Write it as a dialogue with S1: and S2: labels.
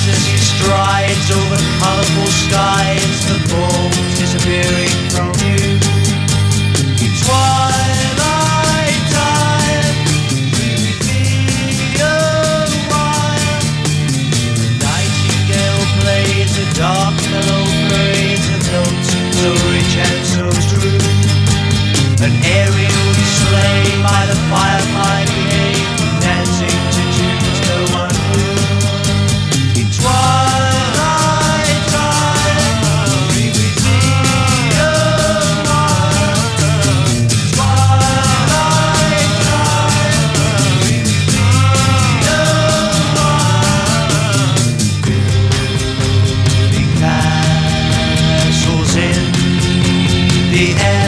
S1: as he strides over colourful skies, the falls disappearing from view. In twilight time, be with me a while. Nightingale plays a dark mellow parade of notes so rich and so true. An aerial sleigh by the firelight behave, dancing to tunes no one knew. In twilight time, be with me a while. In twilight time, be with me a while. Building castles in the air.